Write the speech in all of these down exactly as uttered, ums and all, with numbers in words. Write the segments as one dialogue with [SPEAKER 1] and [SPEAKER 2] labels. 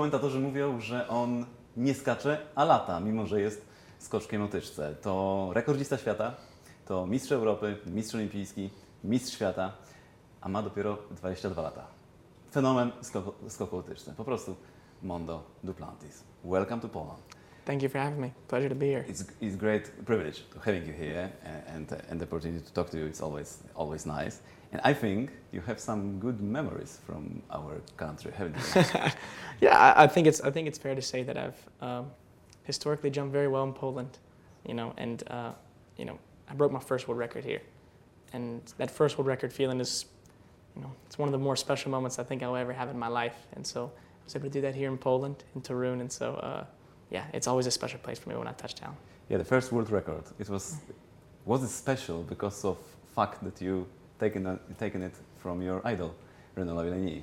[SPEAKER 1] komentatorzy mówią, że on nie skacze, a lata, mimo że jest skoczkiem o tyczce. To rekordzista świata, to mistrz Europy, mistrz olimpijski, mistrz świata, a ma dopiero dwadzieścia dwa lata. Fenomen skoku, skoku o tyczce. Po prostu Mondo Duplantis. Welcome to Poland.
[SPEAKER 2] Thank you for having me. Pleasure to be here.
[SPEAKER 1] It's it's great privilege having you here and and the opportunity to talk to you. It's always always nice. And I think you have some good memories from our country, haven't you?
[SPEAKER 2] Yeah, I, I think it's I think it's fair to say that I've um, historically jumped very well in Poland, you know, and uh, you know I broke my first world record here, and that first world record feeling is, you know, it's one of the more special moments I think I'll ever have in my life. And so I was able to do that here in Poland, in Torun, and so uh, yeah, it's always a special place for me when I touch down.
[SPEAKER 1] Yeah, the first world record. It was was it special because of fact that you taken a, taken it from your idol, Renaud Lavillenie?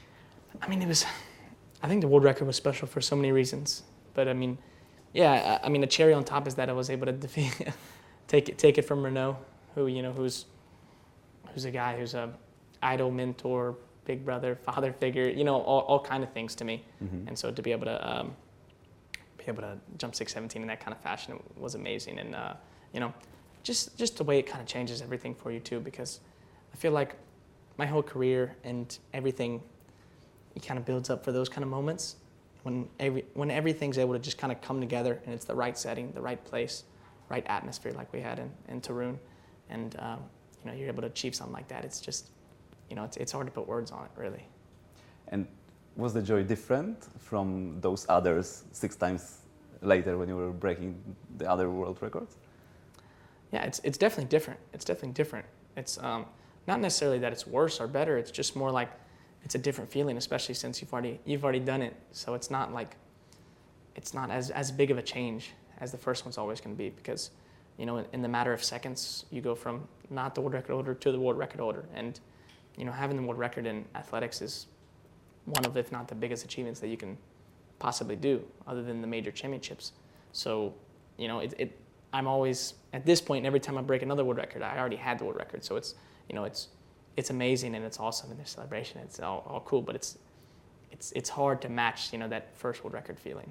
[SPEAKER 2] I mean, it was. I think the world record was special for so many reasons, but I mean, yeah, I, I mean, the cherry on top is that I was able to defeat, take it, take it from Renaud, who you know, who's, who's a guy who's a idol, mentor, big brother, father figure, you know, all, all kind of things to me, mm-hmm. and so to be able to um, be able to jump six seventeen in that kind of fashion was amazing, and uh, you know, just just the way it kind of changes everything for you too, because I feel like my whole career and everything, it kind of builds up for those kind of moments when every when everything's able to just kind of come together and it's the right setting, the right place, right atmosphere like we had in, in Torun, and um, you know, you're able to achieve something like that. It's just, you know, it's it's hard to put words on it, really.
[SPEAKER 1] And was the joy different from those others six times later when you were breaking the other world records?
[SPEAKER 2] Yeah, it's it's definitely different. It's definitely different. It's um, not necessarily that it's worse or better. It's just more like it's a different feeling, especially since you've already you've already done it. So it's not like it's not as as big of a change as the first one's always going to be, because you know, in, in the matter of seconds, you go from not the world record holder to the world record holder, and you know, having the world record in athletics is one of, if not the biggest achievements that you can possibly do, other than the major championships. So, you know, it, it I'm always at this point. Every time I break another world record, I already had the world record. So it's, you know, it's it's amazing and it's awesome in their celebration. It's all, all cool, but it's it's it's hard to match, you know, that first world record feeling.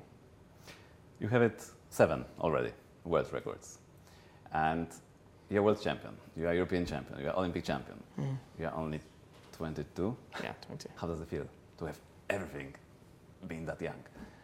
[SPEAKER 1] You have it seven already, world records, and you're world champion. You are European champion. You are Olympic champion. Mm. You are only twenty-two.
[SPEAKER 2] Yeah, twenty-two.
[SPEAKER 1] How does it feel to have everything, being that young?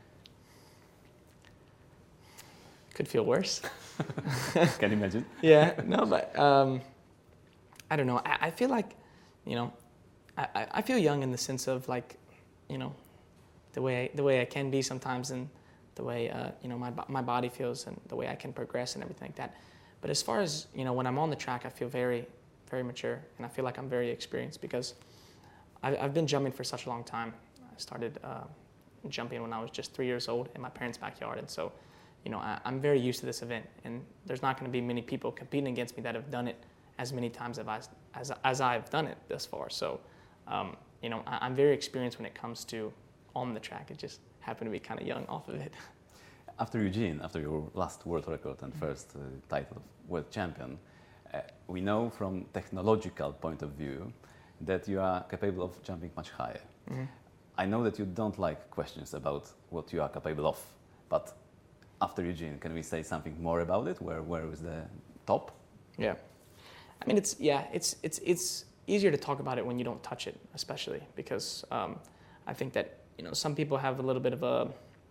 [SPEAKER 2] Could feel worse.
[SPEAKER 1] Can you imagine?
[SPEAKER 2] Yeah, no, but um, I don't know. I, I feel like, you know, I, I feel young in the sense of like, you know, the way I, the way I can be sometimes, and the way uh, you know, my my body feels and the way I can progress and everything like that. But as far as, you know, when I'm on the track, I feel very, very mature, and I feel like I'm very experienced because I've, I've been jumping for such a long time. I started uh, jumping when I was just three years old in my parents' backyard, and so, you know, I, I'm very used to this event, and there's not going to be many people competing against me that have done it as many times as, I, as, as I've done it thus far. So, um, you know, I, I'm very experienced when it comes to on the track. It just happened to be kind of young off of it.
[SPEAKER 1] After Eugene, after your last world record and first uh, title of world champion, uh, we know from technological point of view that you are capable of jumping much higher. Mm-hmm. I know that you don't like questions about what you are capable of, but after Eugene, can we say something more about it? Where where is the top?
[SPEAKER 2] Yeah, I mean, it's yeah, it's it's it's easier to talk about it when you don't touch it, especially because um, I think that, you know, some people have a little bit of a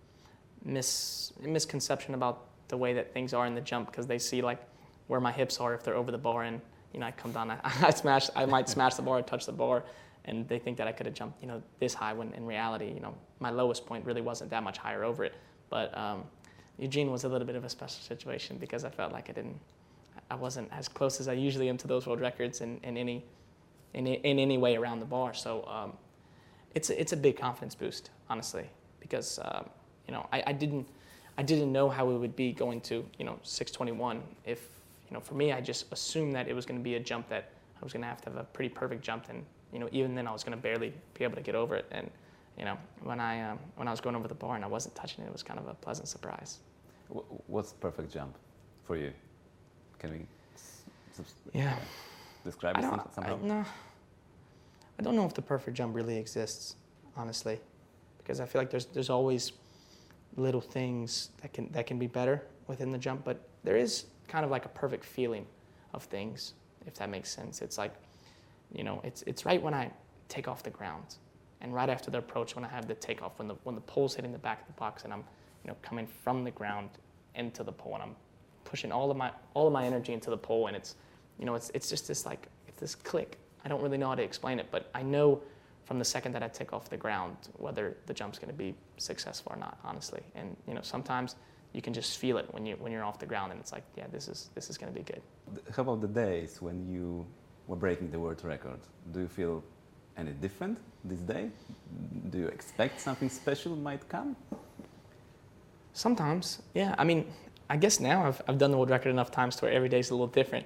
[SPEAKER 2] mis misconception about the way that things are in the jump, because they see like where my hips are if they're over the bar, and you know, I come down, I, I smash, I might smash the bar, or touch the bar, and they think that I could have jumped, you know, this high, when in reality, you know, my lowest point really wasn't that much higher over it. But um, Eugene was a little bit of a special situation because I felt like I didn't, I wasn't as close as I usually am to those world records in, in any, in, in any way around the bar. So um, it's a, it's a big confidence boost, honestly, because um, you know, I, I didn't, I didn't know how it would be going to, you know, six twenty-one. If, you know, for me, I just assumed that it was going to be a jump that I was going to have to have a pretty perfect jump, and you know, even then I was going to barely be able to get over it. And you know, when I um, when I was going over the bar and I wasn't touching it, it was kind of a pleasant surprise.
[SPEAKER 1] What's perfect jump for you? Can we
[SPEAKER 2] yeah.
[SPEAKER 1] describe it somehow?
[SPEAKER 2] I, no, I don't know if the perfect jump really exists, honestly, because I feel like there's there's always little things that can that can be better within the jump, but there is kind of like a perfect feeling of things, if that makes sense. It's like, you know, it's it's right when I take off the ground, and right after the approach when I have the takeoff, when the when the pole's hitting the back of the box, and I'm, you know, coming from the ground into the pole, and I'm pushing all of my all of my energy into the pole, and it's, you know, it's it's just this like it's this click. I don't really know how to explain it, but I know from the second that I take off the ground whether the jump's going to be successful or not, honestly. And you know, sometimes you can just feel it when you when you're off the ground, and it's like, yeah, this is this is going to be good.
[SPEAKER 1] How about the days when you were breaking the world record? Do you feel any different this day? Do you expect something special might come?
[SPEAKER 2] Sometimes, yeah. I mean, I guess now I've I've done the world record enough times to where every day's a little different.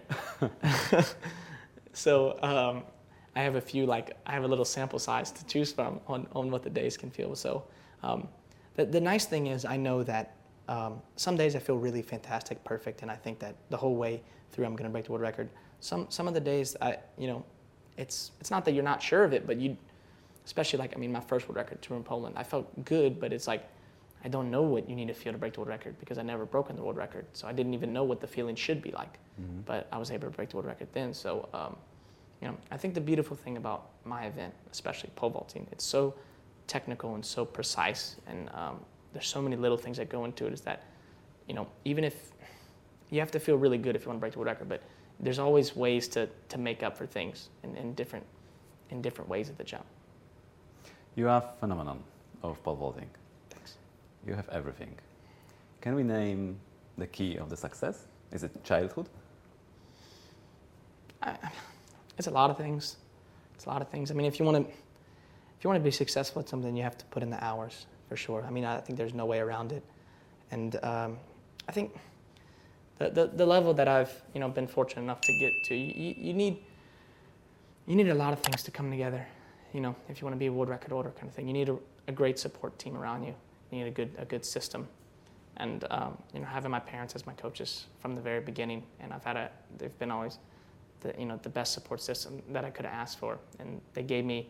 [SPEAKER 2] So um, I have a few, like, I have a little sample size to choose from on, on what the days can feel. So um, the, the nice thing is I know that um, some days I feel really fantastic, perfect, and I think that the whole way through I'm going to break the world record. Some some of the days, I you know, it's it's not that you're not sure of it, but you, especially like, I mean, my first world record tour in Poland, I felt good, but it's like, I don't know what you need to feel to break the world record because I never broken the world record. So I didn't even know what the feeling should be like. Mm-hmm. But I was able to break the world record then. So, um, you know, I think the beautiful thing about my event, especially pole vaulting, it's so technical and so precise. And um, there's so many little things that go into it is that, you know, even if you have to feel really good if you want to break the world record, but there's always ways to, to make up for things in, in different in different ways at the jump.
[SPEAKER 1] You are a phenomenon of pole vaulting. You have everything. Can we name the key of the success? Is it childhood?
[SPEAKER 2] I, it's a lot of things. It's a lot of things. I mean, if you want to, if you want to be successful at something, you have to put in the hours for sure. I mean, I think there's no way around it. And um, I think the, the the level that I've you know been fortunate enough to get to, you, you need you need a lot of things to come together. You know, if you want to be a world record holder kind of thing, you need a, a great support team around you. You need a good a good system, and um, you know, having my parents as my coaches from the very beginning, and I've had a they've been always the you know the best support system that I could have asked for, and they gave me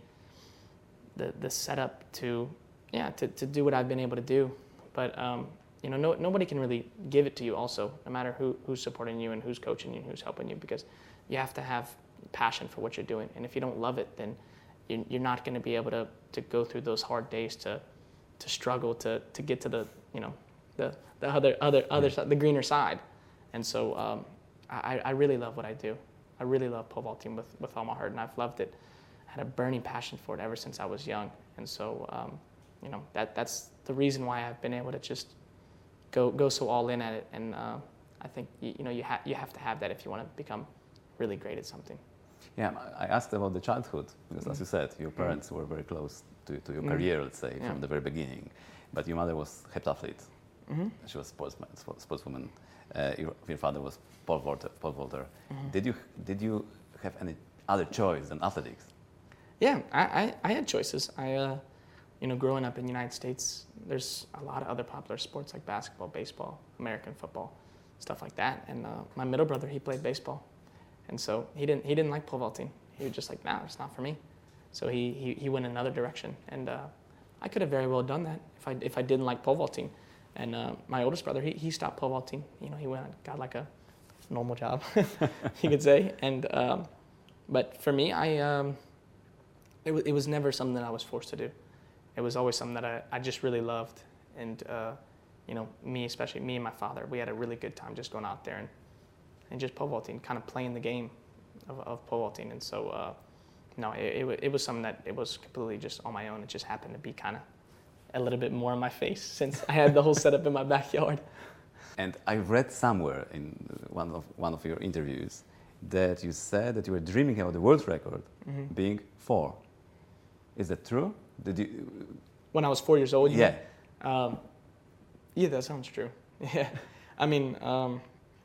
[SPEAKER 2] the the setup to yeah to, to do what I've been able to do, but um, you know no nobody can really give it to you also, no matter who who's supporting you and who's coaching you and who's helping you, because you have to have passion for what you're doing, and if you don't love it, then you're, you're not going to be able to to go through those hard days to. to struggle to, to get to the, you know, the, the other, other, other side, the greener side. And so um, I, I really love what I do. I really love pole vaulting with, with all my heart, and I've loved it. I had a burning passion for it ever since I was young. And so, um, you know, that, that's the reason why I've been able to just go, go so all in at it. And uh, I think, you, you know, you, ha- you have to have that if you want to become really great at something.
[SPEAKER 1] Yeah, I asked about the childhood, because mm-hmm. as you said, your parents mm-hmm. were very close to, to your mm-hmm. career, let's say, yeah. from the very beginning. But your mother was heptathlete. Mm-hmm. She was sportsman, sportswoman. Uh, your, your father was pole vaulter. Pole vaulter. Mm-hmm. Did you did you have any other choice than athletics?
[SPEAKER 2] Yeah, I, I, I had choices. I, uh, you know, growing up in the United States, there's a lot of other popular sports like basketball, baseball, American football, stuff like that. And uh, my middle brother, he played baseball. And so he didn't he didn't like pole vaulting. He was just like, nah, it's not for me. So he he, he went another direction, and uh, I could have very well done that if I if I didn't like pole vaulting. And uh, my oldest brother, he he stopped pole vaulting. You know, he went and got like a normal job, you could say. And um, but for me, I um, it was it was never something that I was forced to do. It was always something that I, I just really loved. And uh, you know, me especially me and my father, we had a really good time just going out there and. and just pole vaulting, kind of playing the game of, of pole vaulting. And so, uh, no, it, it, it was something that it was completely just on my own. It just happened to be kind of a little bit more in my face since I had the whole setup in my backyard.
[SPEAKER 1] And I read somewhere in one of one of your interviews that you said that you were dreaming about the world record mm-hmm. being four. Is that true? Did you?
[SPEAKER 2] When I was four years old?
[SPEAKER 1] Yeah.
[SPEAKER 2] Um, yeah, that sounds true. Yeah. I mean, um,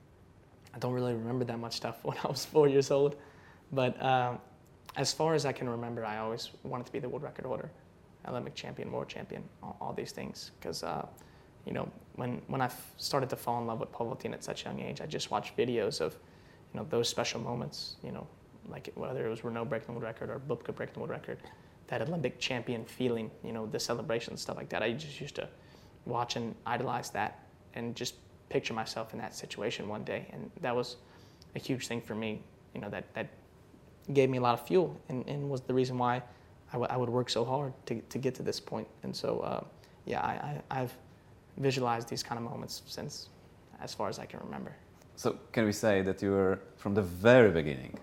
[SPEAKER 2] I don't really remember that much stuff when I was four years old, but um, as far as I can remember, I always wanted to be the world record holder, Olympic champion, world champion, all, all these things. Because uh, you know, when when I f- started to fall in love with pole vaulting at such a young age, I just watched videos of, you know, those special moments. You know, like whether it was Renaud breaking the world record or Bubka breaking the world record, that Olympic champion feeling, you know, the celebration, stuff like that. I just used to watch and idolize that and just picture myself in that situation one day. And that was a huge thing for me, you know, that, that gave me a lot of fuel and, and was the reason why I, w- I would work so hard to, to get to this point. And so, uh, yeah, I, I, I've visualized these kind of moments since as far as I can remember.
[SPEAKER 1] So can we say that you were, from the very beginning,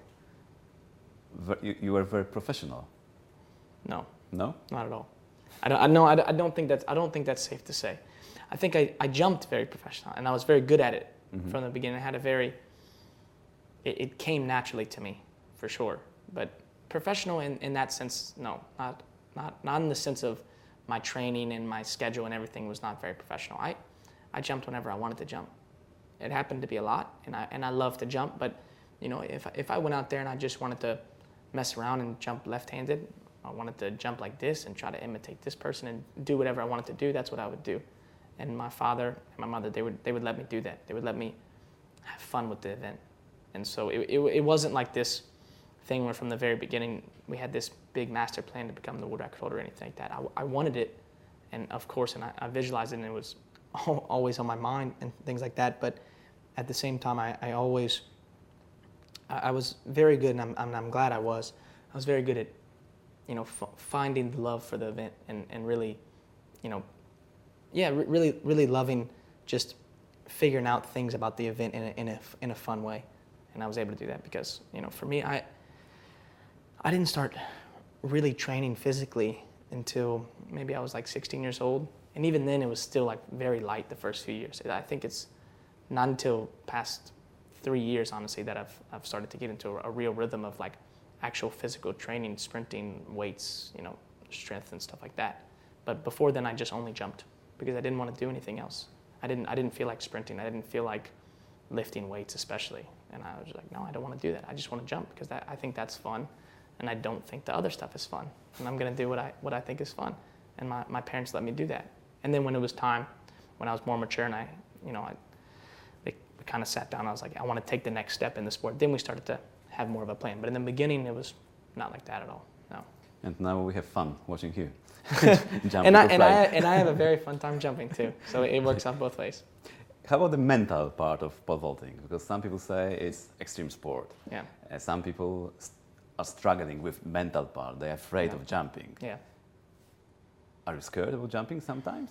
[SPEAKER 1] ver- you, you were very professional?
[SPEAKER 2] No.
[SPEAKER 1] No?
[SPEAKER 2] Not at all. I don't, I, no, I, I don't think that's, I don't think that's safe to say. I think I, I jumped very professional, and I was very good at it mm-hmm. from the beginning. I had a very, it, it came naturally to me, for sure. But professional in, in that sense, no, not, not, not in the sense of my training and my schedule and everything was not very professional. I, I jumped whenever I wanted to jump. It happened to be a lot, and I, and I love to jump, but you know, if, if I went out there and I just wanted to mess around and jump left-handed, I wanted to jump like this and try to imitate this person and do whatever I wanted to do, that's what I would do. And my father and my mother, they would they would let me do that. They would let me have fun with the event. And so it, it, it wasn't like this thing where from the very beginning we had this big master plan to become the world record holder or anything like that. I, I wanted it, and of course, and I, I visualized it, and it was always on my mind and things like that. But at the same time, I, I always, I, I was very good, and I'm, I'm, I'm glad I was. I was very good at, you know, f- finding the love for the event and, and really, you know, yeah, re- really, really loving just figuring out things about the event in a, in a, in a fun way. And I was able to do that because, you know, for me, I, I didn't start really training physically until maybe I was like sixteen years old. And even then it was still like very light the first few years. I think it's not until past three years, honestly, that I've, I've started to get into a, a real rhythm of like actual physical training, sprinting, weights, you know, strength and stuff like that. But before then I just only jumped because I didn't want to do anything else. I didn't, I didn't feel like sprinting. I didn't feel like lifting weights especially. And I was like, no, I don't want to do that. I just want to jump because that, I think that's fun. And I don't think the other stuff is fun. And I'm going to do what I, what I think is fun. And my, my parents let me do that. And then when it was time, when I was more mature and I, you know, I, they kind of sat down, I was like, I want to take the next step in the sport. Then we started to have more of a plan. But in the beginning, it was not like that at all, no.
[SPEAKER 1] And now we have fun watching you.
[SPEAKER 2] and, I, and, I, and I have a very fun time jumping too. So it works out both ways.
[SPEAKER 1] How about the mental part of pole vaulting? Because some people say it's extreme sport.
[SPEAKER 2] Yeah.
[SPEAKER 1] Uh, some people st- are struggling with mental part. They're afraid
[SPEAKER 2] yeah.
[SPEAKER 1] of jumping.
[SPEAKER 2] Yeah.
[SPEAKER 1] Are you scared about jumping sometimes?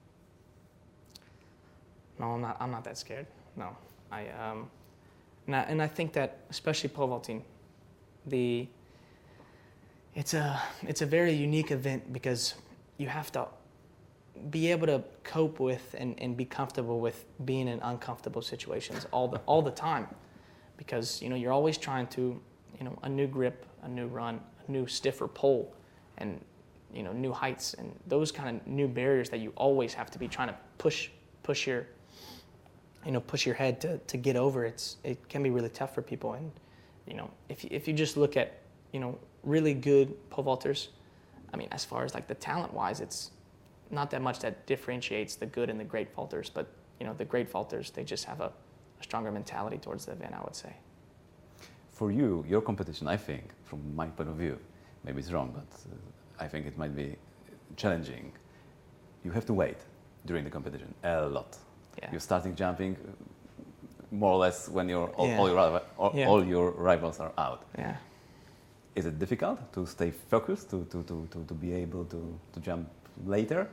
[SPEAKER 2] No, I'm not. I'm not that scared. No, I um, and I, and I think that especially pole vaulting, the it's a it's a very unique event because you have to be able to cope with and, and be comfortable with being in uncomfortable situations all the all the time, because you know you're always trying to you know a new grip, a new run, a new stiffer pole, and you know new heights and those kind of new barriers that you always have to be trying to push push your you know push your head to, to get over. It's it can be really tough for people. And you know if you, if you just look at you know really good pole vaulters, I mean as far as like the talent wise, it's not that much that differentiates the good and the great vaulters, but you know the great vaulters, they just have a, a stronger mentality towards the event, I would say.
[SPEAKER 1] For you, your competition, I think, from my point of view, maybe it's wrong, but uh, I think it might be challenging. You have to wait during the competition a lot.
[SPEAKER 2] Yeah.
[SPEAKER 1] You're starting jumping more or less when you're all,
[SPEAKER 2] Yeah.
[SPEAKER 1] all, your, all,
[SPEAKER 2] Yeah.
[SPEAKER 1] all your rivals are out.
[SPEAKER 2] Yeah.
[SPEAKER 1] Is it difficult to stay focused, to, to, to, to, to be able to, to jump later?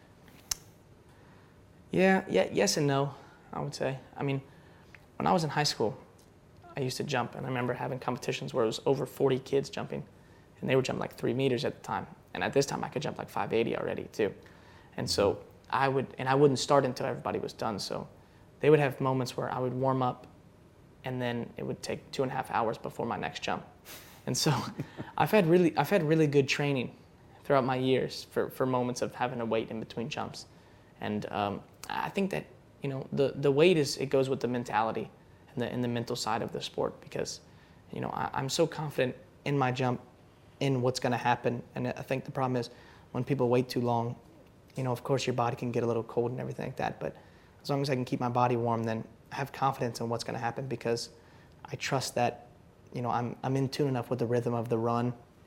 [SPEAKER 2] Yeah, yeah, yes and no, I would say. I mean, when I was in high school, I used to jump, and I remember having competitions where it was over forty kids jumping, and they were jumping like three meters at the time. And at this time, I could jump like five eighty already too. And so I would, and I wouldn't start until everybody was done. So they would have moments where I would warm up, and then it would take two and a half hours before my next jump. And so I've had really, I've had really good training throughout my years for, for moments of having to wait in between jumps. And um, I think that, you know, the, the wait is, it goes with the mentality and the, and the mental side of the sport, because, you know, I, I'm so confident in my jump, in what's going to happen. And I think the problem is when people wait too long, you know, of course your body can get a little cold and everything like that, but as long as I can keep my body warm, then I have confidence in what's going to happen, because I trust that, you know, I'm I'm in tune enough with the rhythm of the run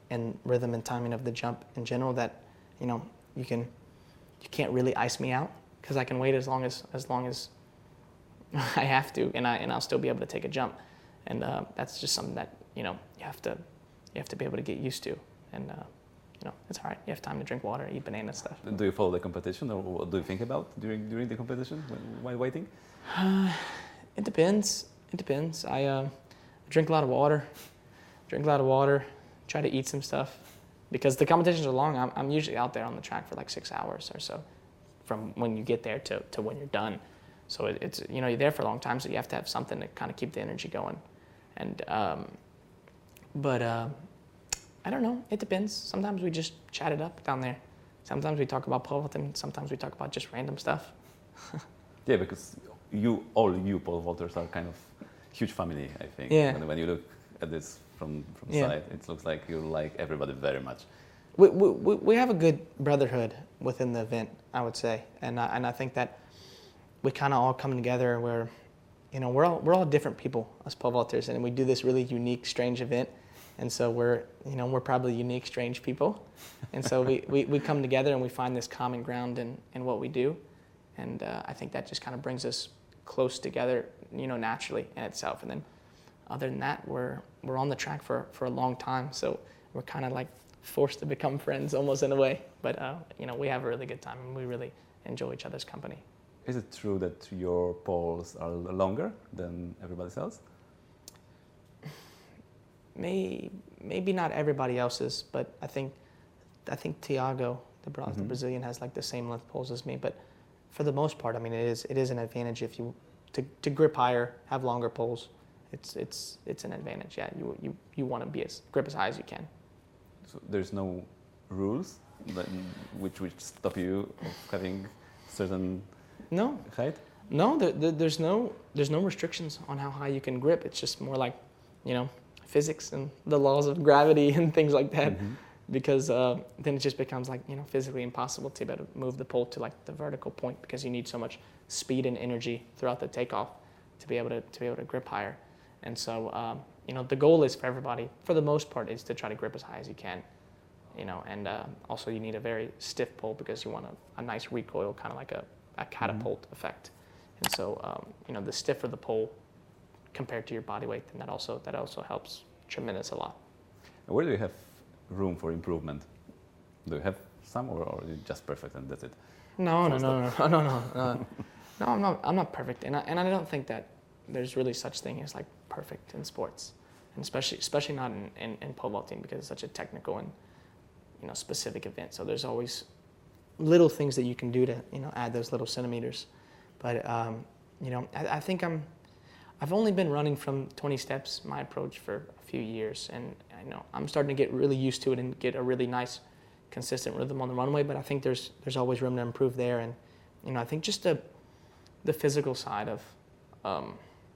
[SPEAKER 2] and rhythm and timing of the jump in general that, you know, you can, you can't really ice me out because I can wait as long as as long as I have to, and I and I'll still be able to take a jump, and uh, that's just something that, you know, you have to you have to be able to get used to, and uh, you know, it's all right. You have time to drink water, eat banana stuff.
[SPEAKER 1] Do you follow the competition, or what do you think about during during the competition when, while waiting?
[SPEAKER 2] Uh, it depends. It depends. I uh, drink a lot of water. Drink a lot of water. Try to eat some stuff, because the competitions are long. I'm I'm usually out there on the track for like six hours or so, from when you get there to to when you're done. So it, it's, you know, you're there for a long time, so you have to have something to kind of keep the energy going. And um, but uh, I don't know. It depends. Sometimes we just chat it up down there. Sometimes we talk about pole vaulting. Sometimes we talk about just random stuff.
[SPEAKER 1] Yeah, because you all you pole vaulters are kind of huge family, I think.
[SPEAKER 2] Yeah.
[SPEAKER 1] When, when you look at this from from
[SPEAKER 2] Yeah.
[SPEAKER 1] side, it looks like you like everybody very much.
[SPEAKER 2] We we we have a good brotherhood within the event, I would say, and I, and I think that we kind of all come together where, you know, we're all we're all different people as pole vaulters, and we do this really unique, strange event, and so we're, you know, we're probably unique, strange people, and so we, we, we come together and we find this common ground in, in what we do, and uh, I think that just kind of brings us close together, you know, naturally in itself. And then other than that, we're we're on the track for, for a long time, so we're kind of like forced to become friends almost in a way. But uh, you know, we have a really good time, and we really enjoy each other's company.
[SPEAKER 1] Is it true that your poles are longer than everybody else?
[SPEAKER 2] May, maybe not everybody else's, but I think I think Thiago, the, Bra-
[SPEAKER 1] Mm-hmm.
[SPEAKER 2] the Brazilian, has like the same length poles as me. But for the most part, I mean, it is it is an advantage if you to, to grip higher, have longer poles. It's it's it's an advantage. Yeah, you you you want to be as grip as high as you can.
[SPEAKER 1] So there's no rules that, which which stop you of having certain
[SPEAKER 2] No,
[SPEAKER 1] height?
[SPEAKER 2] no, there, there, there's no there's no restrictions on how high you can grip. It's just more like, you know, physics and the laws of gravity and things like that.
[SPEAKER 1] Mm-hmm.
[SPEAKER 2] Because uh, then it just becomes like, you know, physically impossible to be able to move the pole to like the vertical point, because you need so much speed and energy throughout the takeoff to be able to to be able to grip higher. And so, um, you know, the goal is for everybody, for the most part, is to try to grip as high as you can. You know, and uh, also you need a very stiff pole because you want a, a nice recoil, kind of like a, a catapult mm-hmm. effect. And so, um, you know, the stiffer the pole compared to your body weight, then that also that also helps tremendous a lot.
[SPEAKER 1] Where do you have room for improvement? Do you have some, or, or are you just perfect and that's it?
[SPEAKER 2] No, no, no, no, no, no, no, no. No, I'm not. I'm not perfect, and I, and I don't think that there's really such thing as like perfect in sports, and especially especially not in, in, in pole vaulting, because it's such a technical and, you know, specific event. So there's always little things that you can do to, you know, add those little centimeters. But um, you know, I, I think I'm. I've only been running from twenty steps, my approach, for a few years, and I know I'm starting to get really used to it and get a really nice, consistent rhythm on the runway. But I think there's there's always room to improve there, and, you know, I think just the the physical side of um,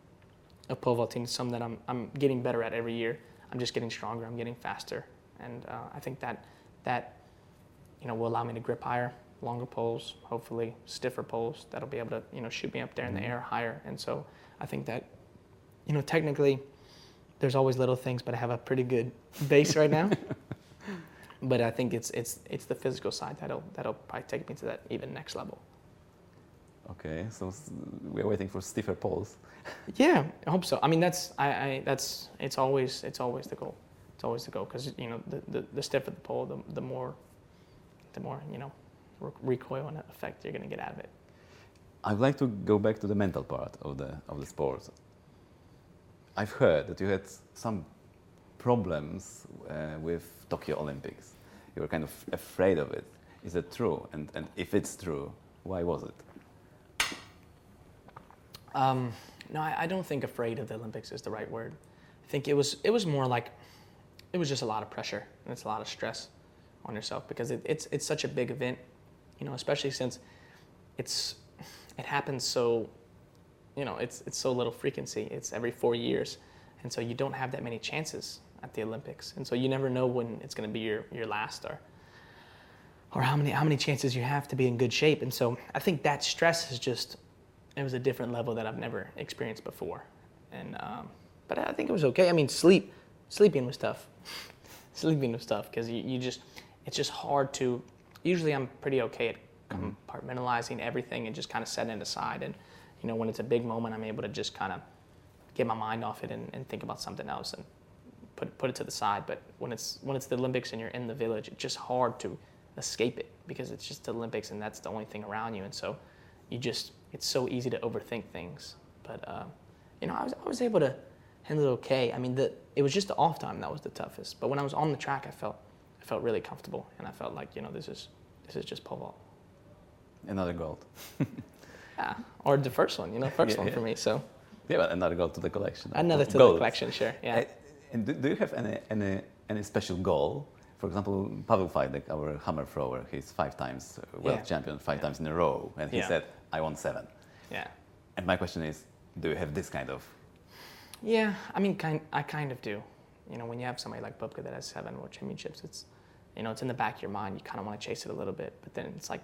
[SPEAKER 2] of pole vaulting is something that I'm I'm getting better at every year. I'm just getting stronger. I'm getting faster, and uh, I think that that you know will allow me to grip higher, longer poles, hopefully stiffer poles that'll be able to, you know, shoot me up there in the air higher. And so I think that, you know, technically there's always little things, but I have a pretty good base right now. But I think it's it's it's the physical side that'll that'll probably take me to that even next level.
[SPEAKER 1] Okay, so we're waiting for stiffer poles.
[SPEAKER 2] Yeah, I hope so. I mean, that's I, I that's it's always it's always the goal. It's always the goal, because, you know, the, the, the stiffer the pole, the the more the more you know recoil and effect you're going to get out of it.
[SPEAKER 1] I'd like to go back to the mental part of the of the sport. I've heard that you had some problems uh, with Tokyo Olympics. You were kind of afraid of it. Is that true? And and if it's true, why was it?
[SPEAKER 2] Um, no, I, I don't think afraid of the Olympics is the right word. I think it was it was more like it was just a lot of pressure, and it's a lot of stress on yourself, because it, it's it's such a big event, you know, especially since it's it happens so, you know, it's it's so little frequency. It's every four years, and so you don't have that many chances at the Olympics, and so you never know when it's going to be your, your last, or or how many how many chances you have to be in good shape. And so I think that stress is just, it was a different level that I've never experienced before. And um, but I think it was okay. I mean, sleep sleeping was tough. sleeping with stuff because you, you just, it's just hard to, usually I'm pretty okay at compartmentalizing everything and just kind of setting it aside. And, you know, when it's a big moment, I'm able to just kind of get my mind off it and, and think about something else and put, put it to the side. But when it's, when it's the Olympics and you're in the village, it's just hard to escape it because it's just the Olympics and that's the only thing around you. And so you just, it's so easy to overthink things. But, uh, you know, I was, I was able to handle it okay. I mean, the, it was just the off time that was the toughest. But when I was on the track, I felt, I felt really comfortable. And I felt like, you know, this is, this is just pole vault.
[SPEAKER 1] Another gold.
[SPEAKER 2] Yeah, or the first one, you know, first
[SPEAKER 1] yeah,
[SPEAKER 2] one
[SPEAKER 1] yeah.
[SPEAKER 2] for me, so.
[SPEAKER 1] Yeah, but another gold to the collection.
[SPEAKER 2] Another to
[SPEAKER 1] Gold.
[SPEAKER 2] the collection, sure, yeah.
[SPEAKER 1] Uh, and do, do you have any, any, any special goal? For example, Pavel Fajdek, our hammer thrower, he's five times world
[SPEAKER 2] Yeah.
[SPEAKER 1] champion, five
[SPEAKER 2] Yeah.
[SPEAKER 1] times in a row, and he
[SPEAKER 2] Yeah.
[SPEAKER 1] said, I won seven.
[SPEAKER 2] Yeah.
[SPEAKER 1] And my question is, do you have this kind of?
[SPEAKER 2] Yeah, I mean, kind, I kind of do. You know, when you have somebody like Bubka that has seven world championships, it's, you know, it's in the back of your mind. You kind of want to chase it a little bit, but then it's like,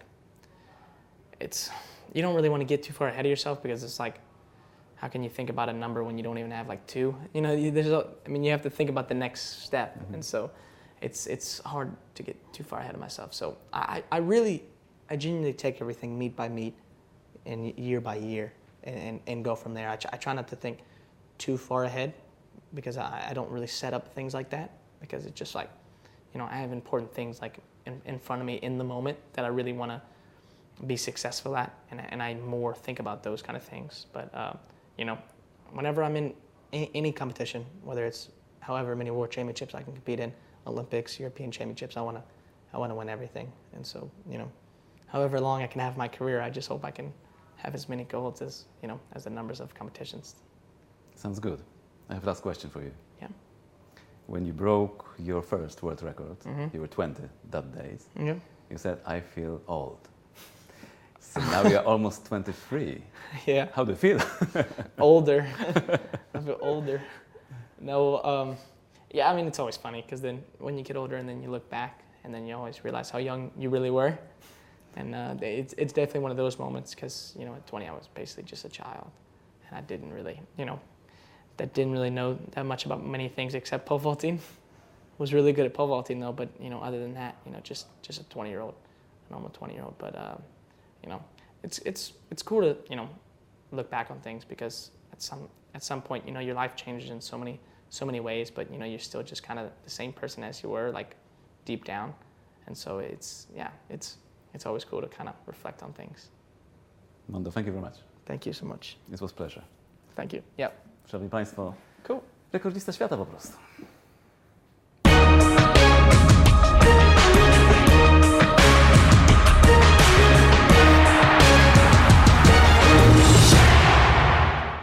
[SPEAKER 2] it's, you don't really want to get too far ahead of yourself because it's like, how can you think about a number when you don't even have like two? You know, you- there's, a, I mean, you have to think about the next step,
[SPEAKER 1] Mm-hmm.
[SPEAKER 2] and so it's it's hard to get too far ahead of myself. So I, I really, I genuinely take everything meet by meet, and year by year, and, and, and go from there. I, try, I try not to think too far ahead because I, I don't really set up things like that because it's just like, you know, I have important things like in, in front of me in the moment that I really want to be successful at, and, and I more think about those kind of things. But uh, you know, whenever I'm in any, any competition, whether it's however many world championships I can compete in, Olympics, European championships, I want to, I want to win everything. And so, you know, however long I can have my career, I just hope I can have as many golds as, you know, as the numbers of competitions.
[SPEAKER 1] Sounds good. I have last question for you.
[SPEAKER 2] Yeah.
[SPEAKER 1] When you broke your first world record,
[SPEAKER 2] Mhm.
[SPEAKER 1] you were twenty that days.
[SPEAKER 2] Yeah.
[SPEAKER 1] You said, I feel old. So now you're almost twenty-three.
[SPEAKER 2] Yeah.
[SPEAKER 1] How do you feel?
[SPEAKER 2] Older. I feel older. No, um, yeah, I mean, it's always funny because then when you get older and then you look back and then you always realize how young you really were. And uh, it's, it's definitely one of those moments because, you know, at twenty, I was basically just a child. And I didn't really, you know, that didn't really know that much about many things except pole vaulting. Was really good at pole vaulting though, but, you know, other than that, you know, just, just a twenty-year-old, a normal twenty-year-old. But, uh, you know, it's, it's, it's cool to, you know, look back on things because at some, at some point, you know, your life changes in so many, so many ways, but, you know, you're still just kind of the same person as you were, like, deep down. And so it's, yeah, it's, it's always cool to kind of reflect on things.
[SPEAKER 1] Mondo, thank you very much.
[SPEAKER 2] Thank you so much.
[SPEAKER 1] It was a pleasure.
[SPEAKER 2] Thank you. Yep.
[SPEAKER 1] Szanowni Państwo,
[SPEAKER 2] Cool.
[SPEAKER 1] rekordzista świata po prostu.